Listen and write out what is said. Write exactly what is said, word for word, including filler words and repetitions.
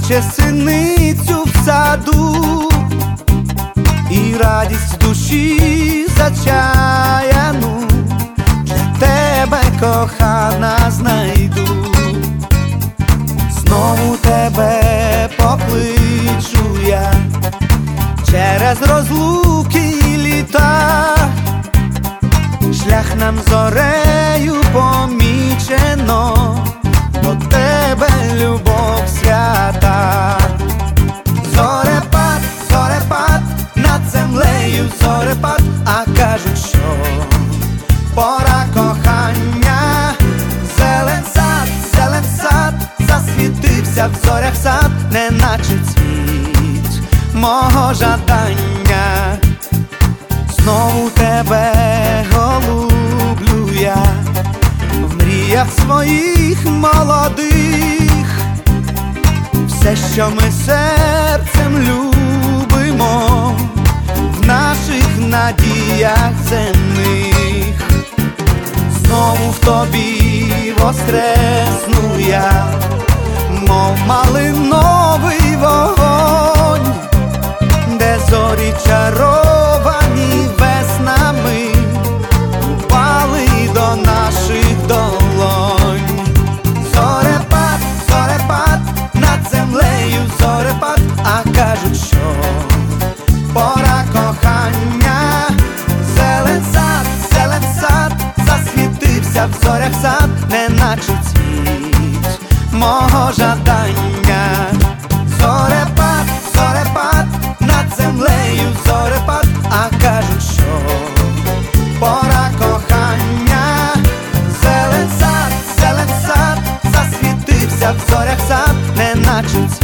наче синицю в саду, і радість душі зачаяну для тебе, кохана, знайду. Знову тебе покличу я через розлуки і літа. Шлях нам зорею помічено, до тебе любов свята. Зорепад, зорепад, над землею зорепад, а кажуть, що пора кохання. Зелен сад, зелен сад, засвітився в зорях сад, неначе цвіт мого жадання. Знову тебе голублю я в мріях своїх молодих. Все, що ми серцем любимо, в наших надіях земних. Знову в тобі воскресну я, мов малиновий вогонь, де зорі чаровані веснами упали до наших долонь. Зорепад, зорепад, над землею зорепад, а кажуть, що пора кохання. Зелен сад, зелен сад, засвітився в зорях сад, неначе цвіт мого жадання. Зорепад, зорепад, над землею зорепад, а кажуть, що пора кохання. Зелен сад, зелен сад, засвітився в зорях сад, неначе цвіт